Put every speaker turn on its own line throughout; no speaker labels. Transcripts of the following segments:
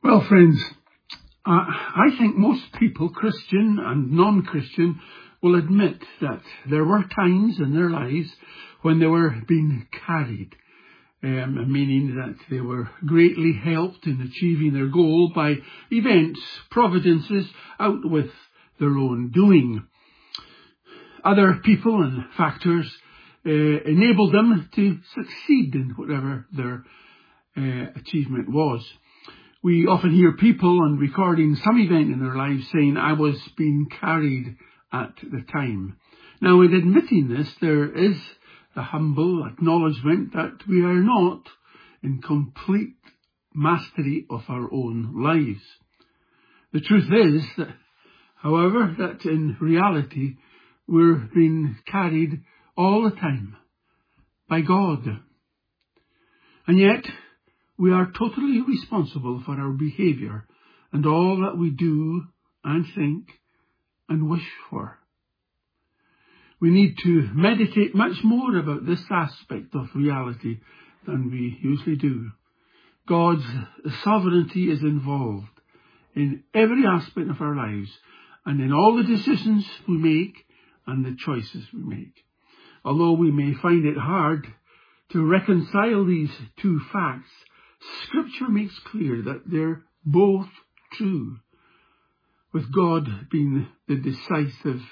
Well, friends, I think most people, Christian and non-Christian, will admit that there were times in their lives when they were being carried, meaning that they were greatly helped in achieving their goal by events, providences out with their own doing. Other people and factors enabled them to succeed in whatever their achievement was. We often hear people on recording some event in their lives saying, "I was being carried at the time." Now, in admitting this, there is the humble acknowledgement that we are not in complete mastery of our own lives. The truth is that, however, that in reality we're being carried all the time by God. And yet, we are totally responsible for our behaviour and all that we do and think and wish for. We need to meditate much more about this aspect of reality than we usually do. God's sovereignty is involved in every aspect of our lives and in all the decisions we make and the choices we make. Although we may find it hard to reconcile these two facts, Scripture makes clear that they're both true, with God being the decisive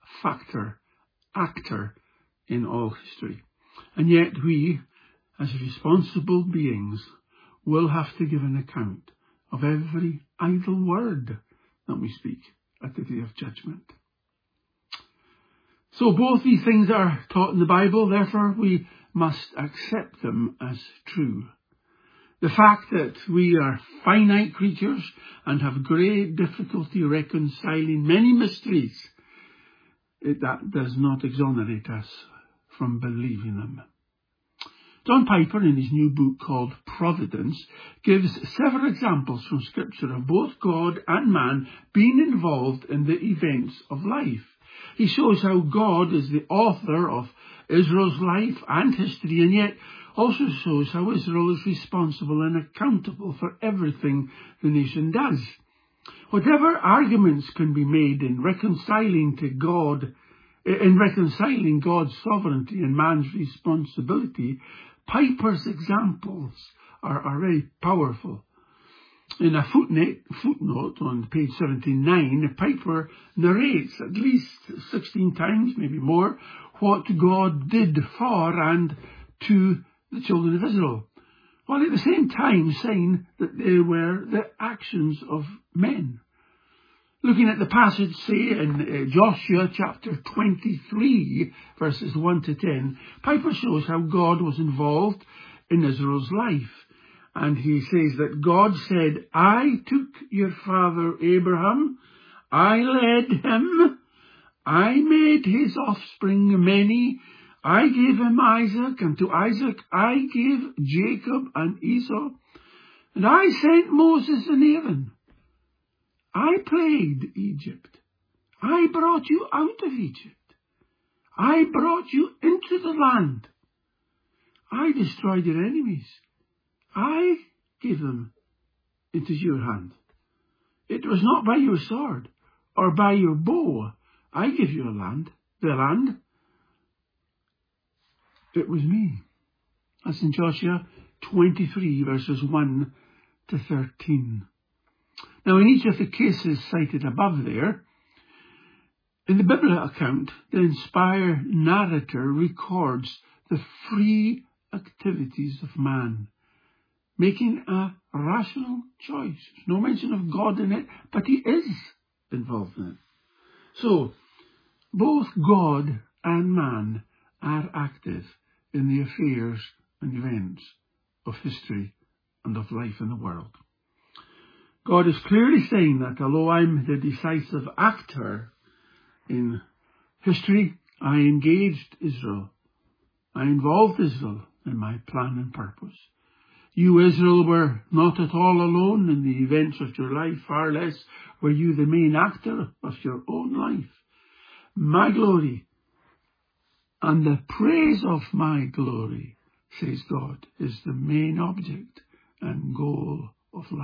actor in all history. And yet we, as responsible beings, will have to give an account of every idle word that we speak at the day of judgment. So both these things are taught in the Bible, therefore we must accept them as true. The fact that we are finite creatures and have great difficulty reconciling many mysteries, that does not exonerate us from believing them. John Piper, in his new book called Providence, gives several examples from Scripture of both God and man being involved in the events of life. He shows how God is the author of Israel's life and history, and yet also shows how Israel is responsible and accountable for everything the nation does. Whatever arguments can be made in reconciling God's sovereignty and man's responsibility, Piper's examples are very powerful. In a footnote on page 79, Piper narrates at least 16 times, maybe more, what God did for and to the children of Israel, while at the same time saying that they were the actions of men. Looking at the passage, say, in Joshua chapter 23, verses 1 to 10, Piper shows how God was involved in Israel's life. And he says that God said, "I took your father Abraham, I led him, I made his offspring many, I gave him Isaac, and to Isaac I gave Jacob and Esau, and I sent Moses and Aaron. I plagued Egypt. I brought you out of Egypt. I brought you into the land. I destroyed your enemies. I gave them into your hand. It was not by your sword or by your bow I gave you the land. It was me." That's in Joshua 23, verses 1 to 13. Now, in each of the cases cited above there, in the biblical account, the inspired narrator records the free activities of man, making a rational choice. There's no mention of God in it, but he is involved in it. So, both God and man are active in the affairs and events of history and of life in the world. God is clearly saying that although I'm the decisive actor in history, I engaged Israel. I involved Israel in my plan and purpose. You, Israel, were not at all alone in the events of your life, far less were you the main actor of your own life. My glory and the praise of my glory, says God, is the main object and goal of life.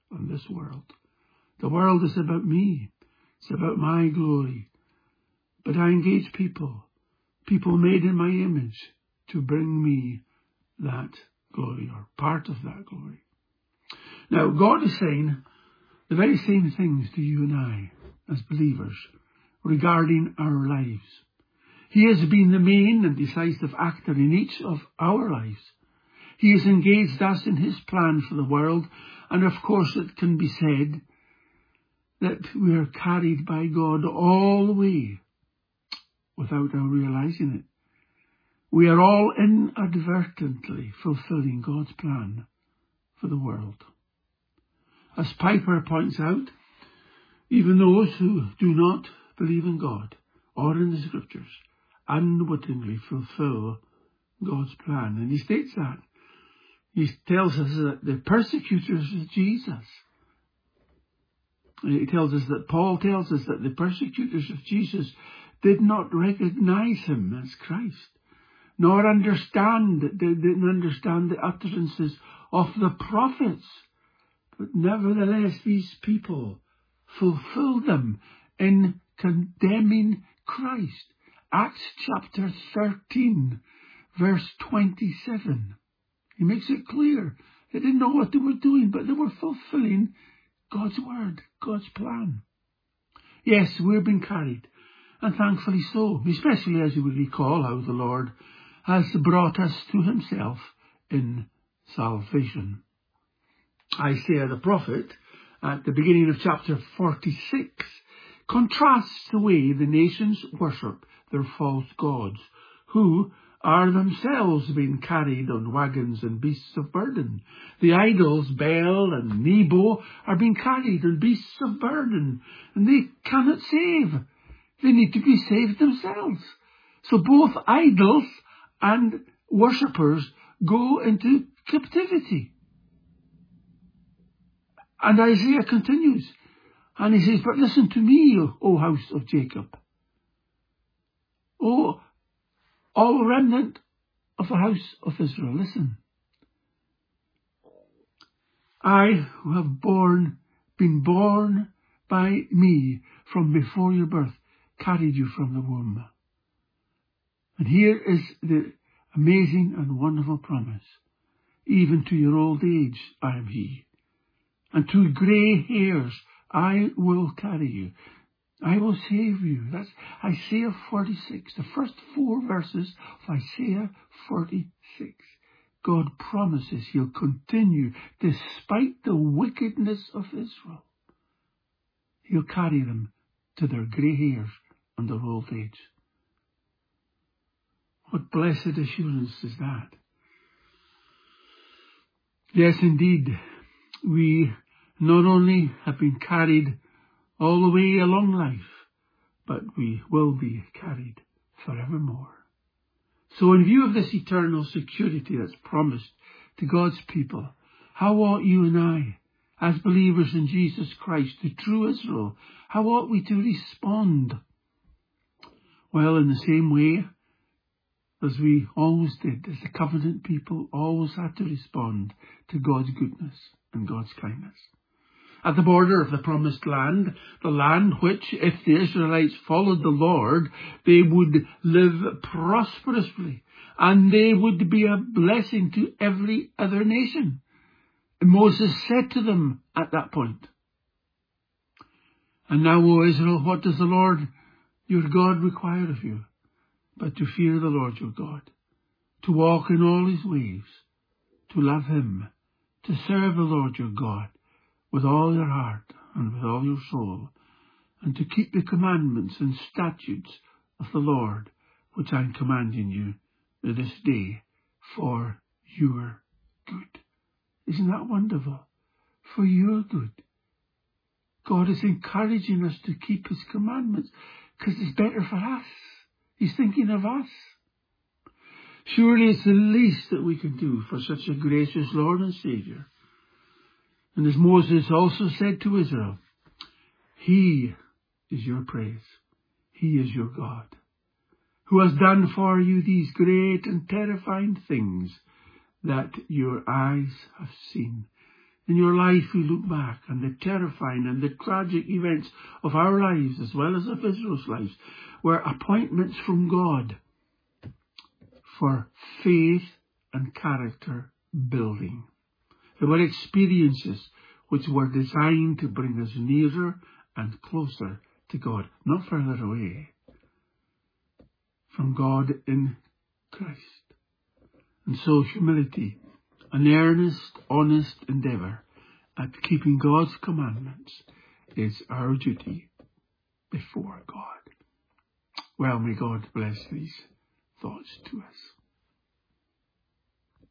on this world. The world is about me. It's about my glory. But I engage people made in my image, to bring me that glory, or part of that glory. Now, God is saying the very same things to you and I as believers regarding our lives. He has been the main and decisive actor in each of our lives. He has engaged us in his plan for the world, and of course it can be said that we are carried by God all the way without our realizing it. We are all inadvertently fulfilling God's plan for the world. As Piper points out, even those who do not believe in God or in the Scriptures unwittingly fulfill God's plan. And he states that. He tells us that the persecutors of Jesus, Paul tells us that the persecutors of Jesus did not recognize him as Christ, nor didn't understand the utterances of the prophets. But nevertheless, these people fulfilled them in condemning Christ. Acts chapter 13, verse 27. He makes it clear. They didn't know what they were doing, but they were fulfilling God's word, God's plan. Yes, we've been carried, and thankfully so, especially as we recall how the Lord has brought us to himself in salvation. Isaiah the prophet, at the beginning of chapter 46, contrasts the way the nations worship their false gods, who are themselves being carried on wagons and beasts of burden. The idols Baal and Nebo are being carried on beasts of burden, and they cannot save. They need to be saved themselves. So both idols and worshippers go into captivity. And Isaiah continues, and he says, "But listen to me, O house of Jacob. O all remnant of the house of Israel, listen. I who have been born by me from before your birth, carried you from the womb." And here is the amazing and wonderful promise. "Even to your old age I am he, and to grey hairs I will carry you. I will save you." That's Isaiah 46, the first 4 verses of Isaiah 46. God promises he'll continue despite the wickedness of Israel. He'll carry them to their grey hairs and their old age. What blessed assurance is that? Yes, indeed, we not only have been carried all the way along life, but we will be carried forevermore. So in view of this eternal security that's promised to God's people, how ought you and I, as believers in Jesus Christ, the true Israel, how ought we to respond? Well, in the same way as we always did, as the covenant people always had to respond to God's goodness and God's kindness. At the border of the promised land, the land which, if the Israelites followed the Lord, they would live prosperously, and they would be a blessing to every other nation. And Moses said to them at that point, "And now, O Israel, what does the Lord your God require of you? But to fear the Lord your God, to walk in all his ways, to love him, to serve the Lord your God with all your heart and with all your soul, and to keep the commandments and statutes of the Lord, which I am commanding you this day for your good." Isn't that wonderful? For your good. God is encouraging us to keep his commandments because it's better for us. He's thinking of us. Surely it's the least that we can do for such a gracious Lord and Saviour. And as Moses also said to Israel, he is your praise. He is your God, who has done for you these great and terrifying things that your eyes have seen. In your life you look back and the terrifying and the tragic events of our lives as well as of Israel's lives were appointments from God for faith and character building. They were experiences which were designed to bring us nearer and closer to God, not further away from God in Christ. And so humility, an earnest, honest endeavour at keeping God's commandments is our duty before God. Well, may God bless these thoughts to us.